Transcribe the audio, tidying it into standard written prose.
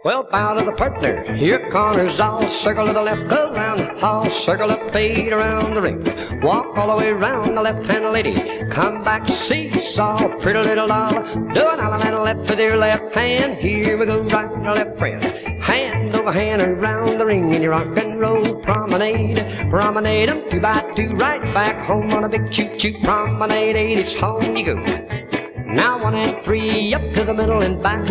Well, bow to the partner, here corners all, circle to the left, go round the hall, circle up, fade around the ring, walk all the way round the left-hand lady, come back, seesaw, pretty little doll, do an allemande left with your left hand, here we go, right to left, friend, hand over hand around the ring in your rock and roll promenade, promenade 'em 2 by 2, right back home on a big choo-choo promenade, 8, it's home you go. Now 1 and 3, up to the middle and back.